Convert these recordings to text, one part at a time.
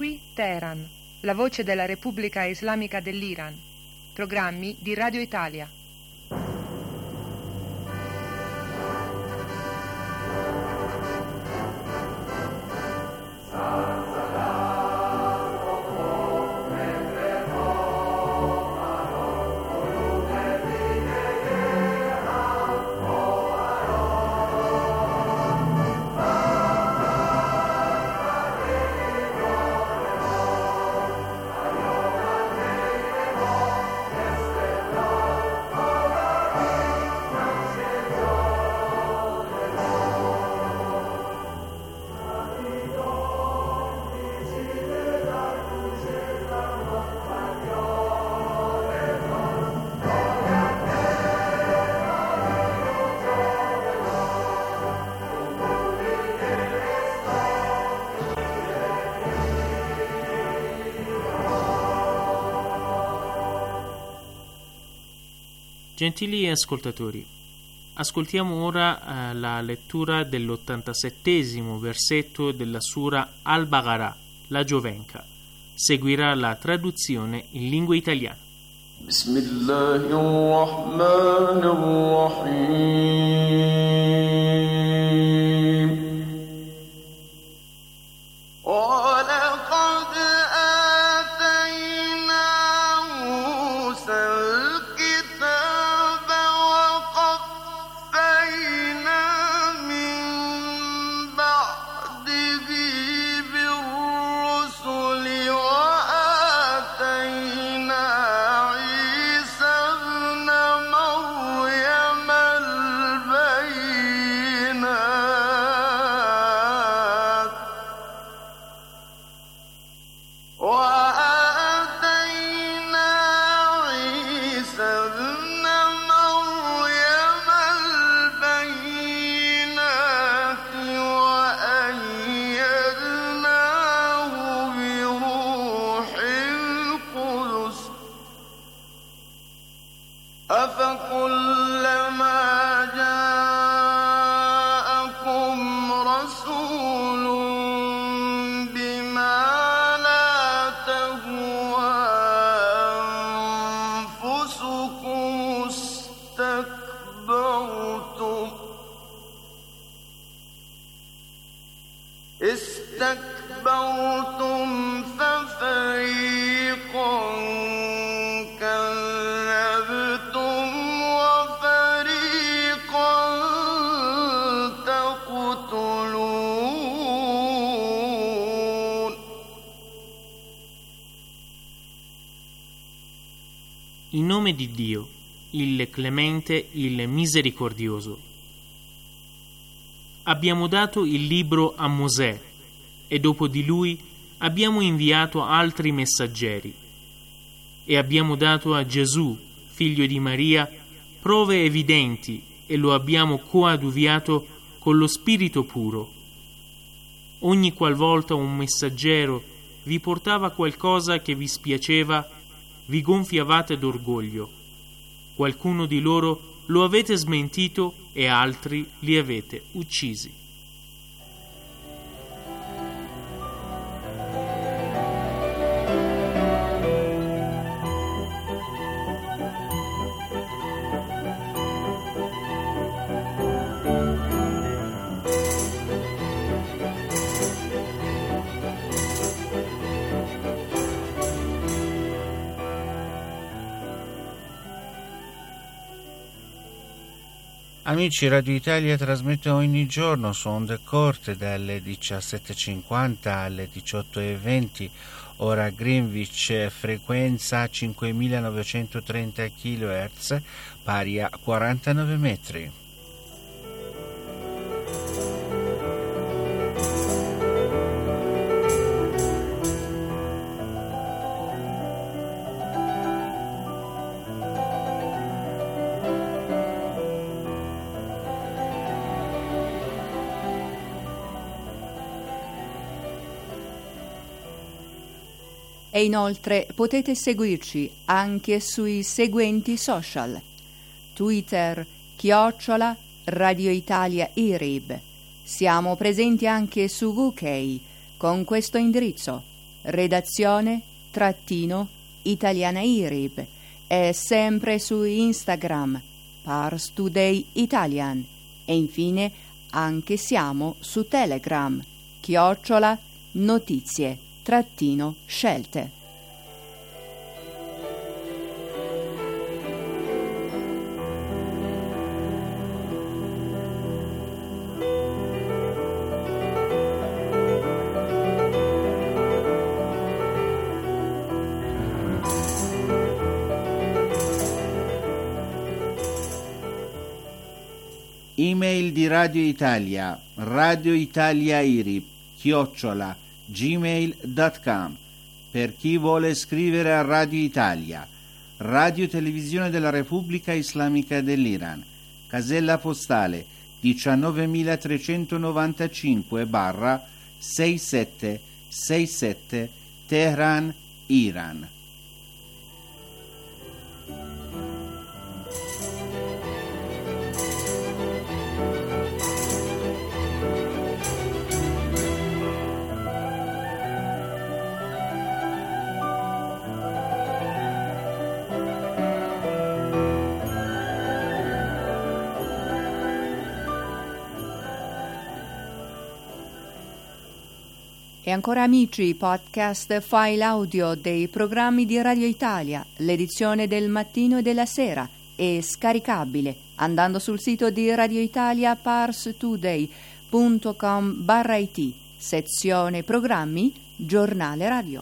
qui Teheran, la voce della Repubblica Islamica dell'Iran. Programmi di Radio Italia. Gentili ascoltatori, ascoltiamo ora la lettura dell'87° versetto della Sura Al-Baqarah, la Giovenca. Seguirà la traduzione in lingua italiana. Bismillahirrahmanirrahim. استكبرتم ففريقا كذبتم وفريقا تقتلون. In nome di Dio, il Clemente, il Misericordioso. Abbiamo dato il libro a Mosè e dopo di lui abbiamo inviato altri messaggeri e abbiamo dato a Gesù, figlio di Maria, prove evidenti e lo abbiamo coadiuviato con lo Spirito puro. Ogni qualvolta un messaggero vi portava qualcosa che vi spiaceva, vi gonfiavate d'orgoglio. Qualcuno di loro lo avete smentito e altri li avete uccisi. Amici, Radio Italia trasmette ogni giorno su onde corte dalle 17.50 alle 18.20, ora Greenwich, frequenza 5.930 kHz, pari a 49 metri. E inoltre potete seguirci anche sui seguenti social: Twitter @Radio Italia IRIB. Siamo presenti anche su UK con questo indirizzo redazione _Italiana IRIB e sempre su Instagram Pars Today Italian e infine anche siamo su Telegram _notizie_scelte. Email di Radio Italia, radioitaliairip@gmail.com. Per chi vuole scrivere a Radio Italia, Radio Televisione della Repubblica Islamica dell'Iran, casella postale 19395/6767 Teheran, Iran. E ancora amici, podcast file audio dei programmi di Radio Italia, l'edizione del mattino e della sera è scaricabile andando sul sito di Radio Italia parstoday.com/it, sezione programmi, giornale radio.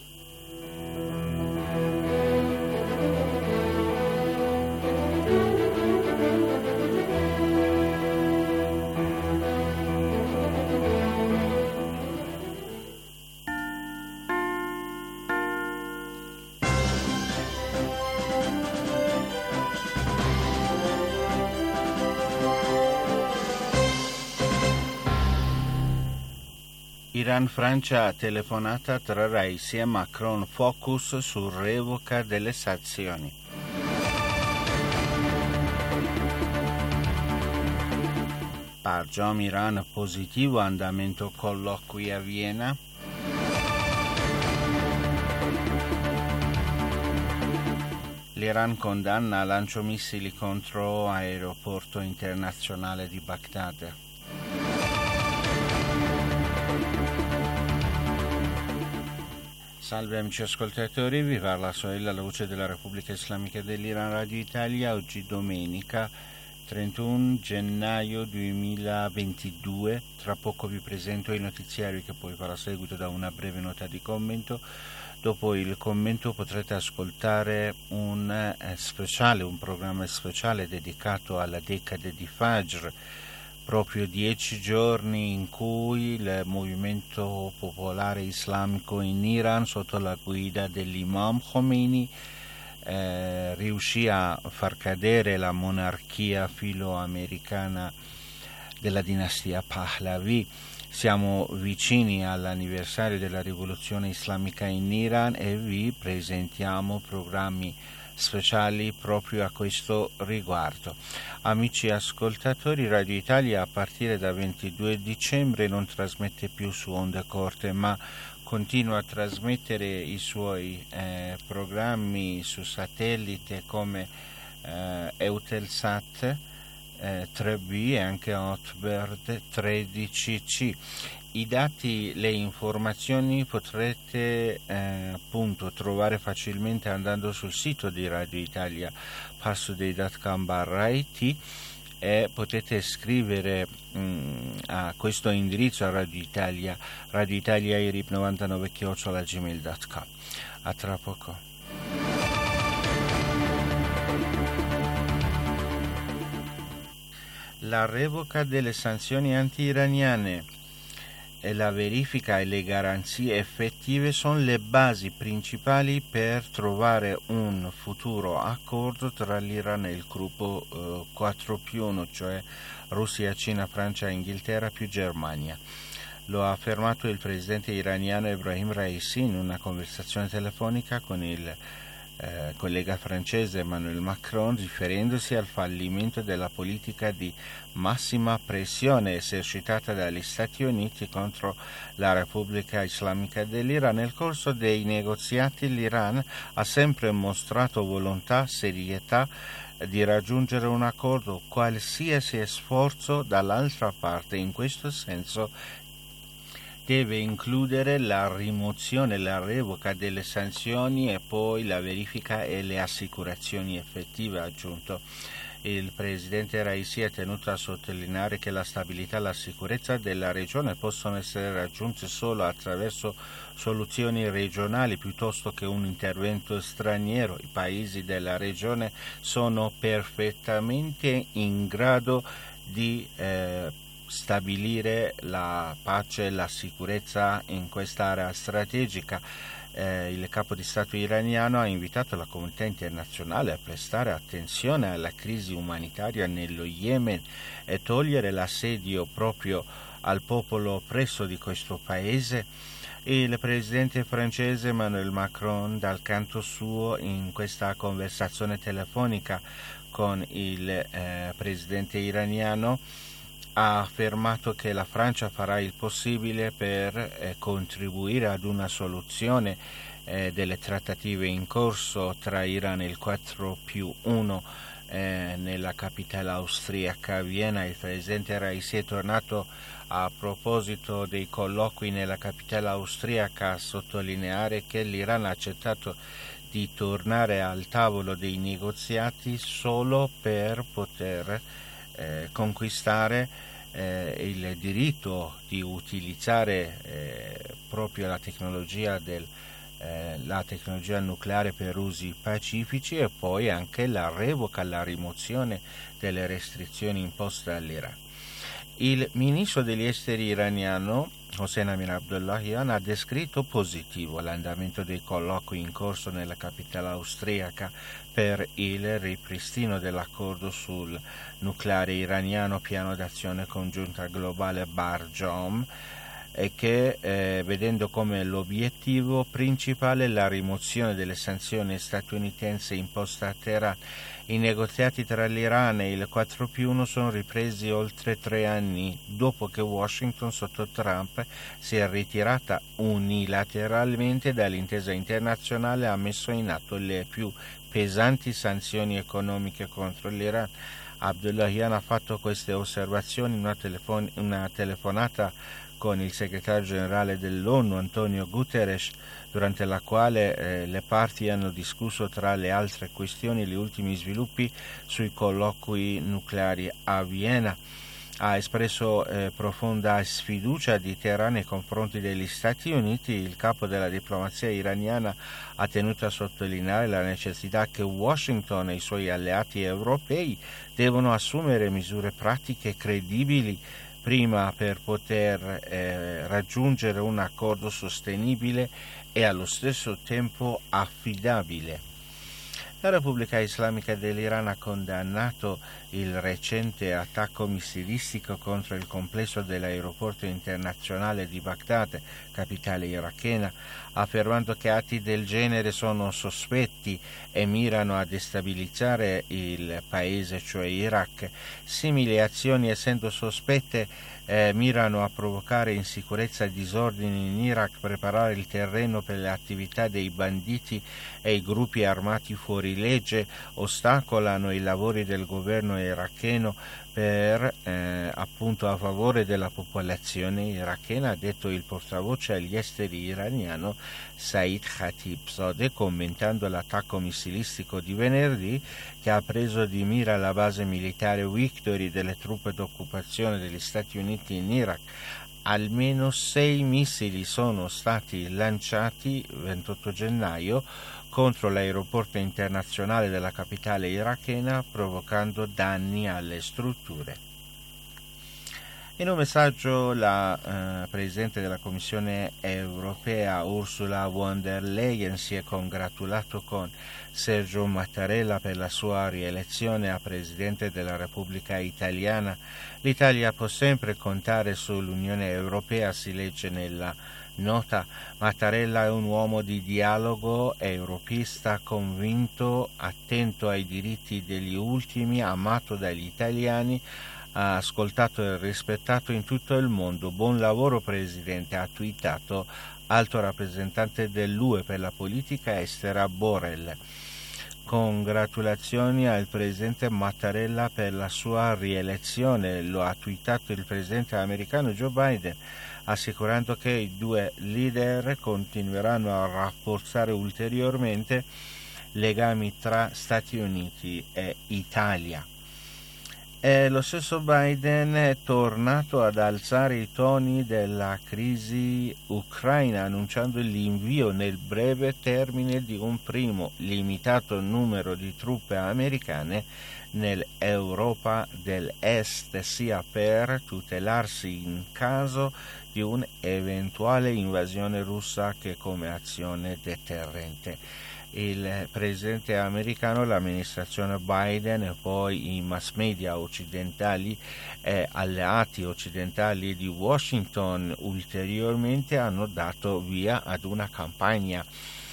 Iran-Francia, telefonata tra Raisi e Macron, focus su revoca delle sanzioni. Barjam Iran, positivo andamento colloqui a Vienna. L'Iran condanna lancio missili contro aeroporto internazionale di Baghdad. Salve amici ascoltatori, vi parla Sohail alla voce della Repubblica Islamica dell'Iran, Radio Italia. Oggi domenica 31 gennaio 2022. Tra poco vi presento il notiziario che poi farà seguito da una breve nota di commento. Dopo il commento potrete ascoltare un programma speciale dedicato alla decade di Fajr, proprio 10 giorni in cui il movimento popolare islamico in Iran, sotto la guida dell'Imam Khomeini, riuscì a far cadere la monarchia filo-americana della dinastia Pahlavi. Siamo vicini all'anniversario della rivoluzione islamica in Iran e vi presentiamo programmi speciali proprio a questo riguardo. Amici ascoltatori, Radio Italia a partire da 22 dicembre non trasmette più su onde corte, ma continua a trasmettere i suoi programmi su satellite come Eutelsat 3B e anche Hotbird 13C. I dati, le informazioni potrete trovare facilmente andando sul sito di Radio Italia parstoday.com/it e potete scrivere a questo indirizzo a Radio Italia irip99@gmail.com. A tra poco. La revoca delle sanzioni anti-iraniane e la verifica e le garanzie effettive sono le basi principali per trovare un futuro accordo tra l'Iran e il gruppo 4+1, cioè Russia, Cina, Francia, Inghilterra più Germania. Lo ha affermato il presidente iraniano Ebrahim Raisi in una conversazione telefonica con il collega francese Emmanuel Macron, riferendosi al fallimento della politica di massima pressione esercitata dagli Stati Uniti contro la Repubblica Islamica dell'Iran. Nel corso dei negoziati l'Iran ha sempre mostrato volontà, serietà di raggiungere un accordo, qualsiasi sforzo dall'altra parte in questo senso deve includere la rimozione, la revoca delle sanzioni e poi la verifica e le assicurazioni effettive, ha aggiunto. Il presidente Raisi è tenuto a sottolineare che la stabilità e la sicurezza della regione possono essere raggiunte solo attraverso soluzioni regionali piuttosto che un intervento straniero. I paesi della regione sono perfettamente in grado di stabilire la pace e la sicurezza in quest'area strategica. Il capo di Stato iraniano ha invitato la comunità internazionale a prestare attenzione alla crisi umanitaria nello Yemen e togliere l'assedio proprio al popolo oppresso di questo paese. Il presidente francese Emmanuel Macron, dal canto suo, in questa conversazione telefonica con il presidente iraniano, ha affermato che la Francia farà il possibile per contribuire ad una soluzione delle trattative in corso tra Iran e il 4+1 nella capitale austriaca Vienna. Il presidente Raisi è tornato a proposito dei colloqui nella capitale austriaca a sottolineare che l'Iran ha accettato di tornare al tavolo dei negoziati solo per poter conquistare il diritto di utilizzare proprio la tecnologia nucleare per usi pacifici e poi anche la revoca, la rimozione delle restrizioni imposte all'Iran. Il ministro degli esteri iraniano Hossein Amir Abdollahian ha descritto positivo l'andamento dei colloqui in corso nella capitale austriaca per il ripristino dell'accordo sul nucleare iraniano, piano d'azione congiunta globale Barjom, e che vedendo come l'obiettivo principale la rimozione delle sanzioni statunitensi imposte a Teheran. I negoziati tra l'Iran e il 4+1 sono ripresi oltre 3 anni dopo che Washington sotto Trump si è ritirata unilateralmente dall'intesa internazionale e ha messo in atto le più pesanti sanzioni economiche contro l'Iran. Abdollahian ha fatto queste osservazioni in una telefonata con il segretario generale dell'ONU Antonio Guterres, durante la quale le parti hanno discusso tra le altre questioni gli ultimi sviluppi sui colloqui nucleari a Vienna. Ha espresso profonda sfiducia di Teheran nei confronti degli Stati Uniti. Il capo della diplomazia iraniana ha tenuto a sottolineare la necessità che Washington e i suoi alleati europei devono assumere misure pratiche e credibili prima per poter raggiungere un accordo sostenibile e allo stesso tempo affidabile. La Repubblica Islamica dell'Iran ha condannato il recente attacco missilistico contro il complesso dell'aeroporto internazionale di Baghdad, capitale irachena, affermando che atti del genere sono sospetti e mirano a destabilizzare il paese, cioè Iraq. Simili azioni, essendo sospette, mirano a provocare insicurezza e disordini in Iraq, preparare il terreno per le attività dei banditi e i gruppi armati fuori legge, ostacolano i lavori del governo iracheno per appunto a favore della popolazione irachena, ha detto il portavoce agli esteri iraniano Said Khatibzadeh, commentando l'attacco missilistico di venerdì che ha preso di mira la base militare Victory delle truppe d'occupazione degli Stati Uniti in Iraq. Almeno 6 missili sono stati lanciati il 28 gennaio contro l'aeroporto internazionale della capitale irachena, provocando danni alle strutture. In un messaggio la Presidente della Commissione europea Ursula von der Leyen si è congratulato con Sergio Mattarella per la sua rielezione a Presidente della Repubblica Italiana. L'Italia può sempre contare sull'Unione Europea, si legge nella Nota: Mattarella è un uomo di dialogo, europeista convinto, attento ai diritti degli ultimi, amato dagli italiani, ascoltato e rispettato in tutto il mondo. Buon lavoro Presidente, ha twittato alto rappresentante dell'UE per la politica estera Borrell. Congratulazioni al Presidente Mattarella per la sua rielezione, lo ha twittato il Presidente americano Joe Biden, assicurando che i due leader continueranno a rafforzare ulteriormente legami tra Stati Uniti e Italia. E lo stesso Biden è tornato ad alzare i toni della crisi ucraina, annunciando l'invio nel breve termine di un primo limitato numero di truppe americane nell'Europa dell'Est, sia per tutelarsi in caso di un'eventuale invasione russa che come azione deterrente. Il presidente americano, l'amministrazione Biden e poi i mass media occidentali e alleati occidentali di Washington ulteriormente hanno dato via ad una campagna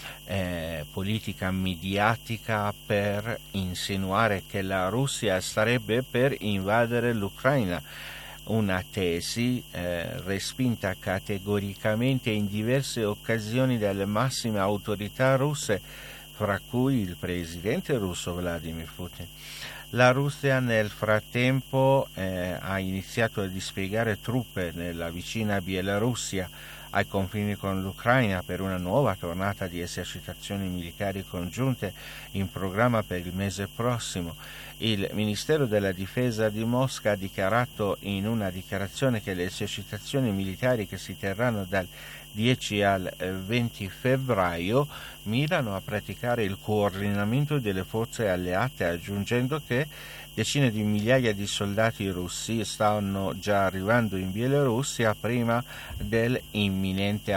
politica mediatica per insinuare che la Russia starebbe per invadere l'Ucraina, una tesi respinta categoricamente in diverse occasioni dalle massime autorità russe, fra cui il presidente russo Vladimir Putin. La Russia nel frattempo ha iniziato a dispiegare truppe nella vicina Bielorussia ai confini con l'Ucraina per una nuova tornata di esercitazioni militari congiunte in programma per il mese prossimo. Il Ministero della Difesa di Mosca ha dichiarato in una dichiarazione che le esercitazioni militari che si terranno dal 10 al 20 febbraio mirano a praticare il coordinamento delle forze alleate, aggiungendo che decine di migliaia di soldati russi stanno già arrivando in Bielorussia prima della imminente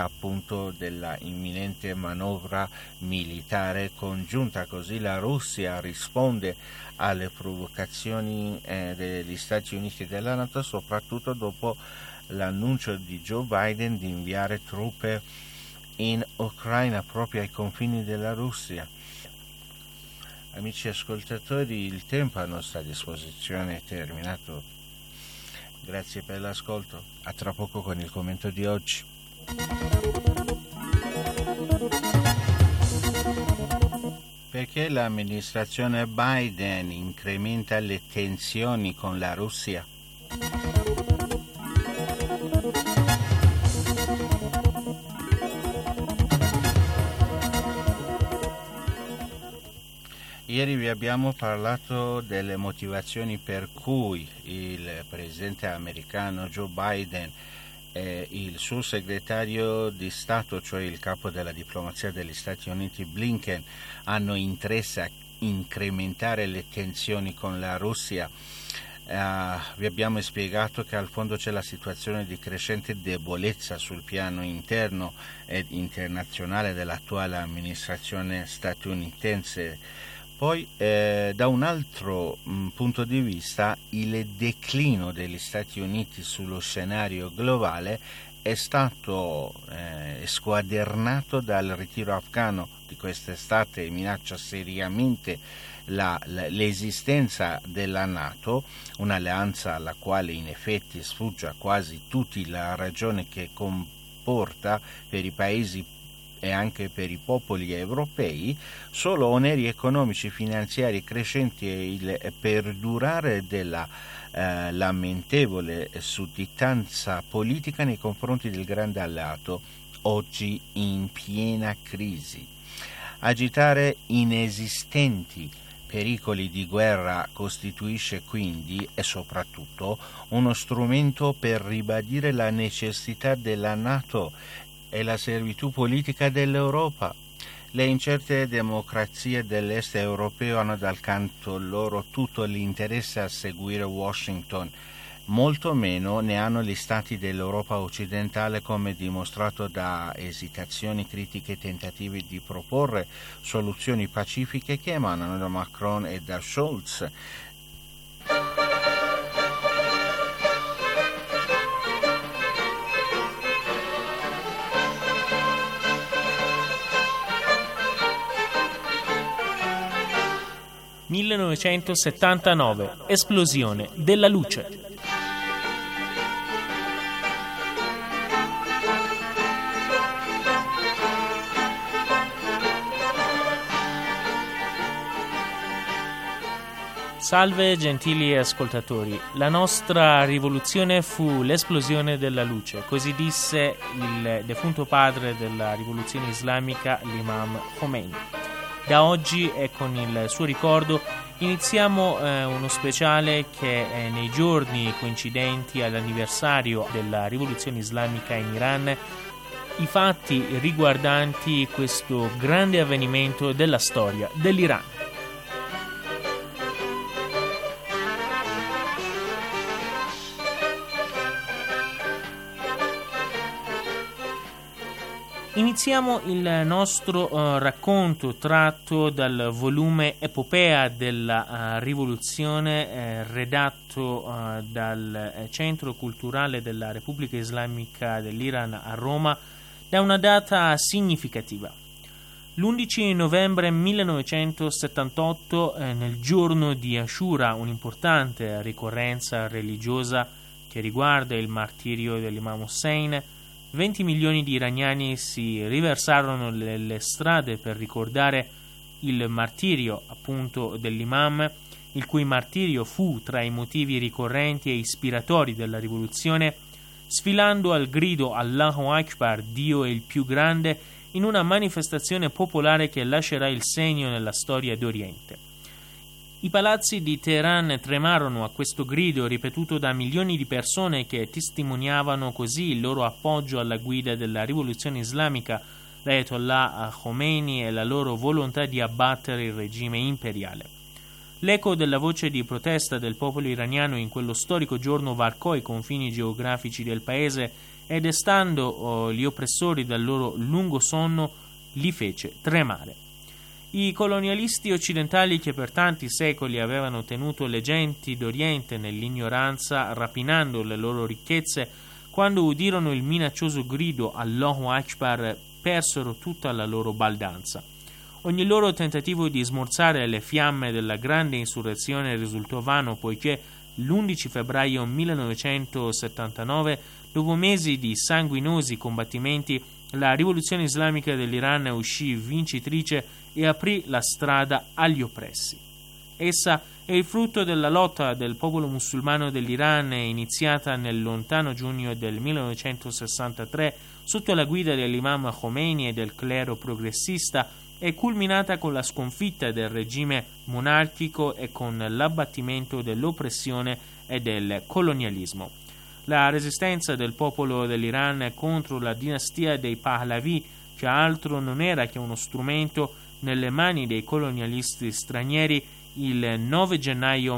manovra militare congiunta. Così la Russia risponde alle provocazioni degli Stati Uniti e della NATO, soprattutto dopo l'annuncio di Joe Biden di inviare truppe in Ucraina proprio ai confini della Russia. Amici ascoltatori, il tempo a nostra disposizione è terminato. Grazie per l'ascolto. A tra poco con il commento di oggi. Perché l'amministrazione Biden incrementa le tensioni con la Russia? Ieri vi abbiamo parlato delle motivazioni per cui il presidente americano Joe Biden e il suo segretario di Stato, cioè il capo della diplomazia degli Stati Uniti Blinken, hanno interesse a incrementare le tensioni con la Russia. Vi abbiamo spiegato che al fondo c'è la situazione di crescente debolezza sul piano interno ed internazionale dell'attuale amministrazione statunitense. Poi da un altro punto di vista il declino degli Stati Uniti sullo scenario globale è stato squadernato dal ritiro afghano di quest'estate e minaccia seriamente l'esistenza della NATO, un'alleanza alla quale in effetti sfugge a quasi tutti la ragione che comporta per i paesi e anche per i popoli europei solo oneri economici, finanziari crescenti e il perdurare della lamentevole sudditanza politica nei confronti del grande alleato, oggi in piena crisi. Agitare inesistenti pericoli di guerra costituisce quindi e soprattutto uno strumento per ribadire la necessità della NATO e la servitù politica dell'Europa. Le incerte democrazie dell'est europeo hanno dal canto loro tutto l'interesse a seguire Washington, molto meno ne hanno gli stati dell'Europa occidentale, come dimostrato da esitazioni, critiche e tentativi di proporre soluzioni pacifiche che emanano da Macron e da Scholz. 1979, esplosione della luce. Salve gentili ascoltatori, la nostra rivoluzione fu l'esplosione della luce, così disse il defunto padre della rivoluzione islamica, l'imam Khomeini. Da oggi e con il suo ricordo iniziamo uno speciale che nei giorni coincidenti all'anniversario della rivoluzione islamica in Iran, i fatti riguardanti questo grande avvenimento della storia dell'Iran. Iniziamo il nostro racconto tratto dal volume Epopea della rivoluzione redatto dal Centro Culturale della Repubblica Islamica dell'Iran a Roma da una data significativa. L'11 novembre 1978, nel giorno di Ashura, un'importante ricorrenza religiosa che riguarda il martirio dell'Imam Hussein, 20 milioni di iraniani si riversarono nelle strade per ricordare il martirio appunto dell'imam, il cui martirio fu tra i motivi ricorrenti e ispiratori della rivoluzione, sfilando al grido Allahu Akbar, Dio è il più grande, in una manifestazione popolare che lascerà il segno nella storia d'Oriente. I palazzi di Teheran tremarono a questo grido ripetuto da milioni di persone che testimoniavano così il loro appoggio alla guida della rivoluzione islamica, l'Ayatollah Khomeini, e la loro volontà di abbattere il regime imperiale. L'eco della voce di protesta del popolo iraniano in quello storico giorno varcò i confini geografici del paese e, destando gli oppressori dal loro lungo sonno, li fece tremare. I colonialisti occidentali, che per tanti secoli avevano tenuto le genti d'Oriente nell'ignoranza, rapinando le loro ricchezze, quando udirono il minaccioso grido Allahu Akbar, persero tutta la loro baldanza. Ogni loro tentativo di smorzare le fiamme della grande insurrezione risultò vano, poiché l'11 febbraio 1979, dopo mesi di sanguinosi combattimenti, la rivoluzione islamica dell'Iran uscì vincitrice e aprì la strada agli oppressi. Essa è il frutto della lotta del popolo musulmano dell'Iran, iniziata nel lontano giugno del 1963 sotto la guida dell'imam Khomeini e del clero progressista, e culminata con la sconfitta del regime monarchico e con l'abbattimento dell'oppressione e del colonialismo. La resistenza del popolo dell'Iran contro la dinastia dei Pahlavi, che altro non era che uno strumento nelle mani dei colonialisti stranieri, il 9 gennaio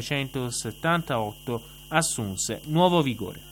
1978 assunse nuovo vigore.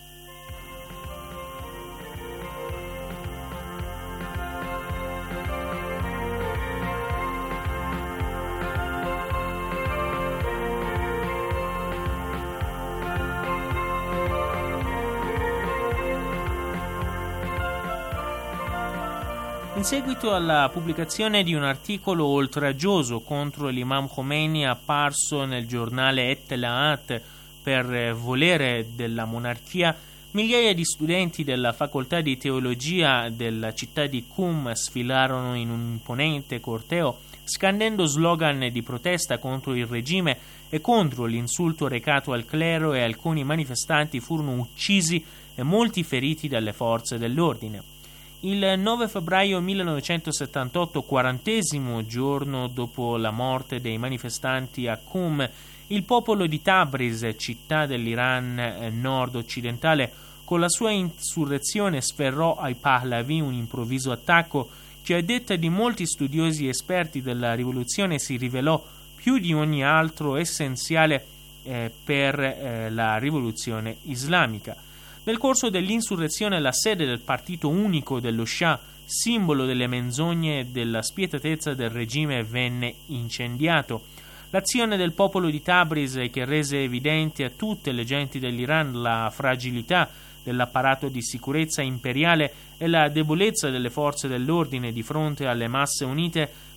In seguito alla pubblicazione di un articolo oltraggioso contro l'imam Khomeini apparso nel giornale Ettelaat per volere della monarchia, migliaia di studenti della facoltà di teologia della città di Qum sfilarono in un imponente corteo scandendo slogan di protesta contro il regime e contro l'insulto recato al clero, e alcuni manifestanti furono uccisi e molti feriti dalle forze dell'ordine. Il 9 febbraio 1978, 40° giorno dopo la morte dei manifestanti a Qum, il popolo di Tabriz, città dell'Iran nord-occidentale, con la sua insurrezione sferrò ai Pahlavi un improvviso attacco che, a detta di molti studiosi esperti della rivoluzione, si rivelò più di ogni altro essenziale per la rivoluzione islamica. Nel corso dell'insurrezione la sede del partito unico dello Shah, simbolo delle menzogne e della spietatezza del regime, venne incendiato. L'azione del popolo di Tabriz, che rese evidente a tutte le genti dell'Iran la fragilità dell'apparato di sicurezza imperiale e la debolezza delle forze dell'ordine di fronte alle masse unite,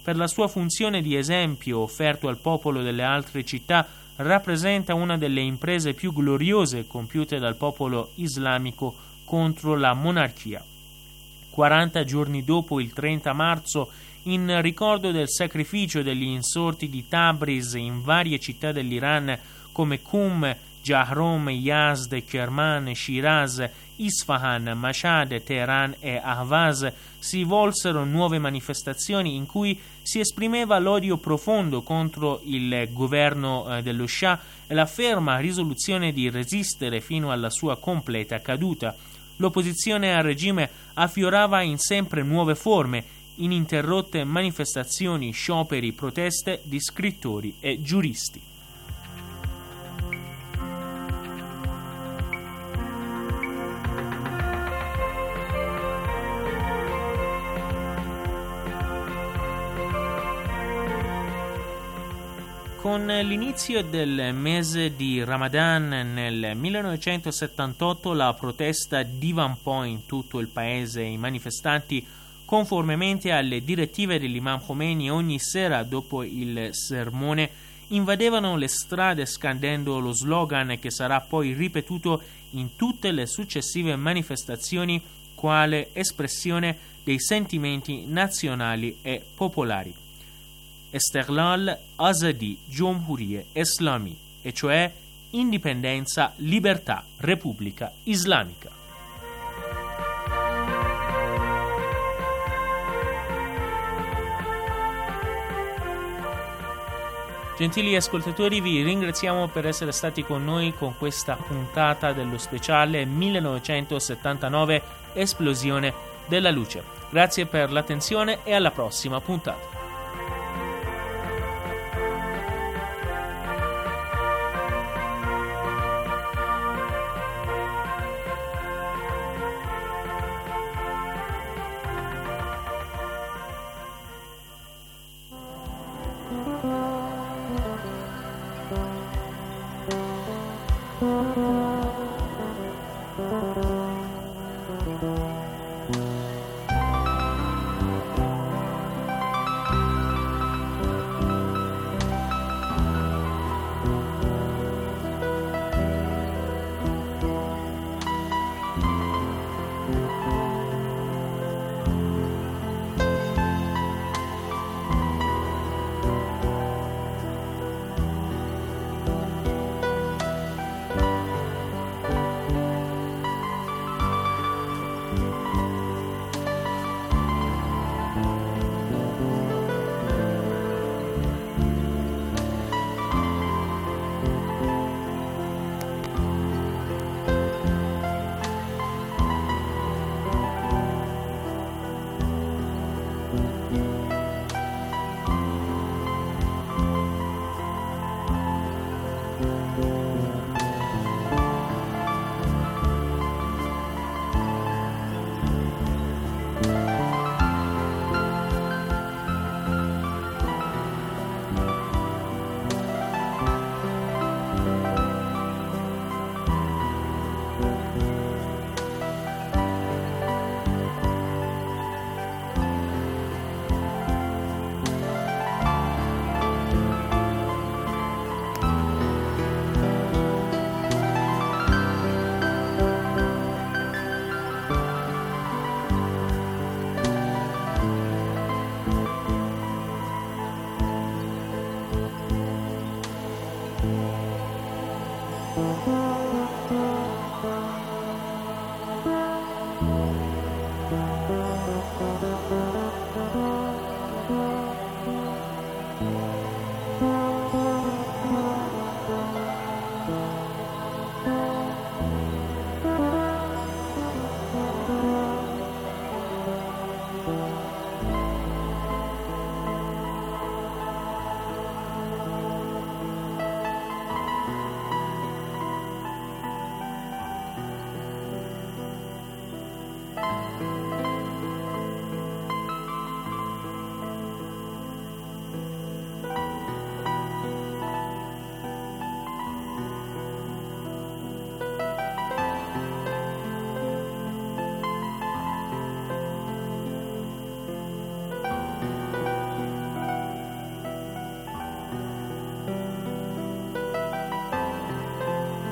per la sua funzione di esempio offerto al popolo delle altre città, rappresenta una delle imprese più gloriose compiute dal popolo islamico contro la monarchia. 40 giorni dopo, il 30 marzo, in ricordo del sacrificio degli insorti di Tabriz in varie città dell'Iran come Qum, Jahrom, Yazd, Kerman, Shiraz, Isfahan, Mashhad, Teheran e Ahvaz, si volsero nuove manifestazioni in cui si esprimeva l'odio profondo contro il governo dello Shah e la ferma risoluzione di resistere fino alla sua completa caduta. L'opposizione al regime affiorava in sempre nuove forme, ininterrotte manifestazioni, scioperi, proteste di scrittori e giuristi. Con l'inizio del mese di Ramadan nel 1978 la protesta divampò in tutto il paese. I manifestanti, conformemente alle direttive dell'Imam Khomeini, ogni sera dopo il sermone invadevano le strade scandendo lo slogan che sarà poi ripetuto in tutte le successive manifestazioni quale espressione dei sentimenti nazionali e popolari. Istiqlal, Azadi, Jomhuriye Islami, e cioè indipendenza, libertà, Repubblica Islamica. Gentili ascoltatori, vi ringraziamo per essere stati con noi con questa puntata dello speciale 1979 Esplosione della luce. Grazie per l'attenzione e alla prossima puntata.